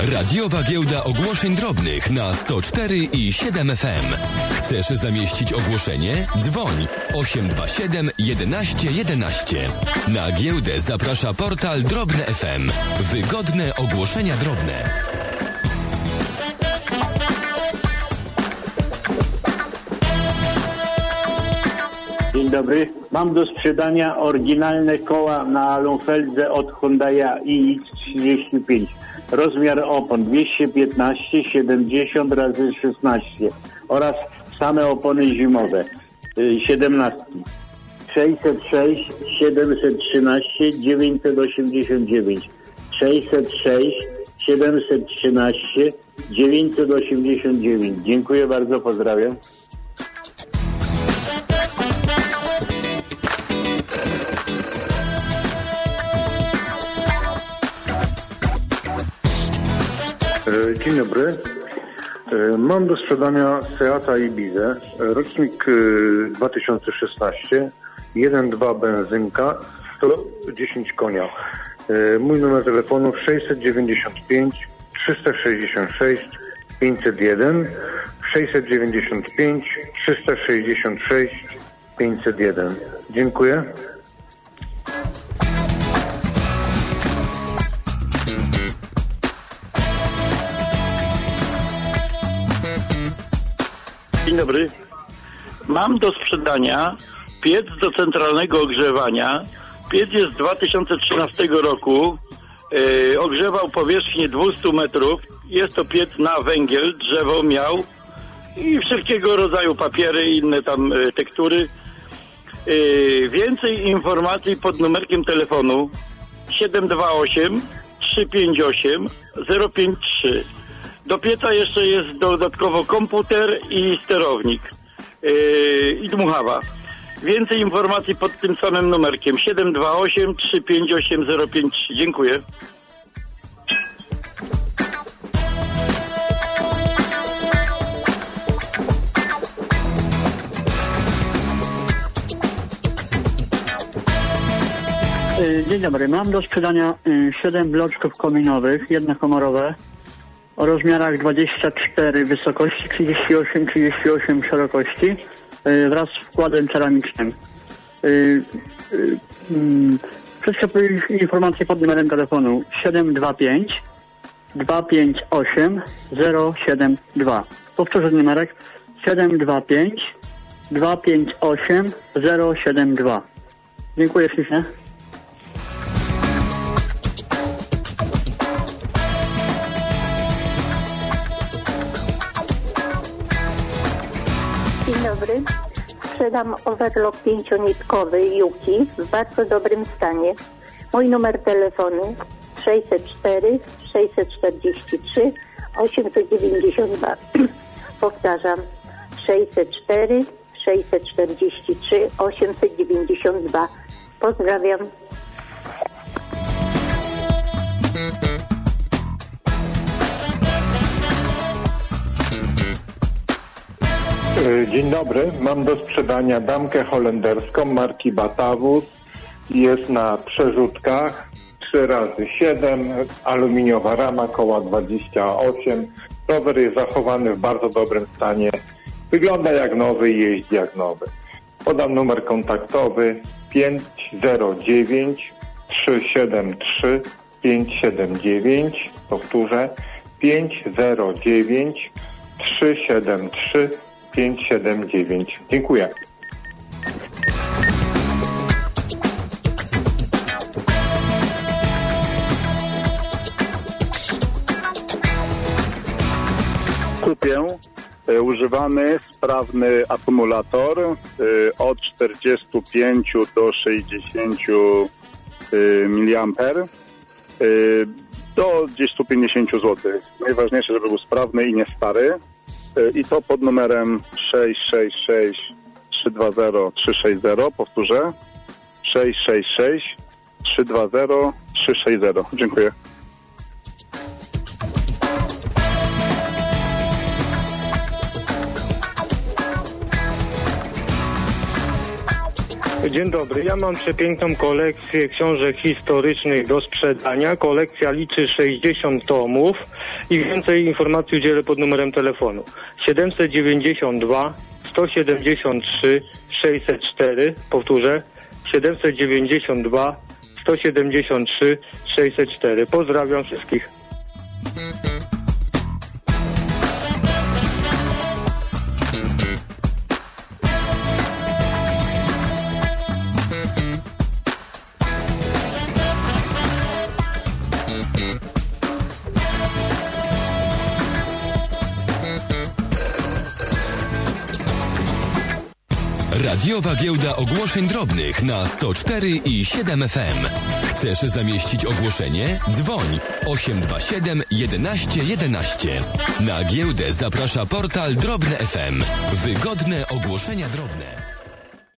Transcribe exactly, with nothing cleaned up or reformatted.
Radiowa giełda ogłoszeń drobnych na sto cztery i siedem F M. Chcesz zamieścić ogłoszenie? Dzwoń osiem dwa siedem jedenaście jedenaście. Na giełdę zaprasza portal Drobne F M. Wygodne ogłoszenia drobne. Dzień dobry. Mam do sprzedania oryginalne koła na Longfeldze od Hyundai i X trzydzieści pięć. Rozmiar opon dwieście piętnaście siedemdziesiąt razy szesnaście oraz same opony zimowe siedemnastki. sześćset sześć siedemset trzynaście dziewięćset osiemdziesiąt dziewięć. sześćset sześć siedemset trzynaście dziewięćset osiemdziesiąt dziewięć. Dziękuję bardzo, pozdrawiam. Dzień dobry. Mam do sprzedania Seata Ibizę, rocznik dwa tysiące szesnasty, jeden dwa benzynka, sto dziesięć konia. Mój numer telefonu sześćset dziewięćdziesiąt pięć trzysta sześćdziesiąt sześć pięćset jeden, sześćset dziewięćdziesiąt pięć trzysta sześćdziesiąt sześć pięćset jeden. Dziękuję. Dzień dobry. Mam do sprzedania piec do centralnego ogrzewania. Piec jest z dwa tysiące trzynastego roku. Yy, ogrzewał powierzchnię dwieście metrów. Jest to piec na węgiel, drzewo miał i wszelkiego rodzaju papiery i inne tam yy, tektury. Yy, więcej informacji pod numerkiem telefonu siedem dwa osiem trzy pięć osiem zero pięć trzy. Do pieca jeszcze jest dodatkowo komputer i sterownik yy, i dmuchawa. Więcej informacji pod tym samym numerkiem siedem dwa osiem trzy pięć osiem zero pięć trzy. Dziękuję. Dzień dobry. Mam do sprzedania siedem bloczków kominowych, jednokomorowe, o rozmiarach dwadzieścia cztery wysokości, trzydzieści osiem trzydzieści osiem szerokości yy, wraz z wkładem ceramicznym. Yy, yy, yy, Wszystkie informacje pod numerem telefonu siedem dwa pięć dwa pięć osiem zero siedem dwa. Powtórzę numerek siedem dwa pięć dwa pięć osiem zero siedem dwa. Dziękuję ślicznie. Dzień dobry. Sprzedam overlock pięcionitkowy Juki w bardzo dobrym stanie. Mój numer telefonu sześćset cztery sześćset czterdzieści trzy osiemset dziewięćdziesiąt dwa. Powtarzam sześćset cztery sześćset czterdzieści trzy osiemset dziewięćdziesiąt dwa. Pozdrawiam. Dzień dobry. Mam do sprzedania damkę holenderską marki Batavus. Jest na przerzutkach trzy razy siedem, aluminiowa rama, koła dwadzieścia osiem. Rower jest zachowany w bardzo dobrym stanie. Wygląda jak nowy i jeździ jak nowy. Podam numer kontaktowy pięć zero dziewięć trzy siedem trzy pięć siedem dziewięć. Powtórzę pięć zero dziewięć trzy siedem trzy pięć siedem dziewięć. Dziękuję. Kupię e, używany, sprawny akumulator e, od czterdzieści pięć do sześćdziesięciu e, miliamperów e, do gdzieś sto pięćdziesiąt złotych. Najważniejsze, żeby był sprawny i nie stary. I to pod numerem sześć sześć sześć trzy dwa zero trzy sześć zero. Powtórzę sześć sześć sześć trzy dwa zero trzy sześć zero. Dziękuję. Dzień dobry, ja mam przepiękną kolekcję książek historycznych do sprzedania. Kolekcja liczy sześćdziesiąt tomów i więcej informacji udzielę pod numerem telefonu siedemset dziewięćdziesiąt dwa sto siedemdziesiąt trzy sześćset cztery. Powtórzę, siedemset dziewięćdziesiąt dwa sto siedemdziesiąt trzy sześćset cztery. Pozdrawiam wszystkich. Radiowa Giełda Ogłoszeń Drobnych na sto cztery i siedem F M. Chcesz zamieścić ogłoszenie? Dzwoń osiem dwa siedem jedenaście jedenaście. Na giełdę zaprasza portal Drobne F M. Wygodne ogłoszenia drobne.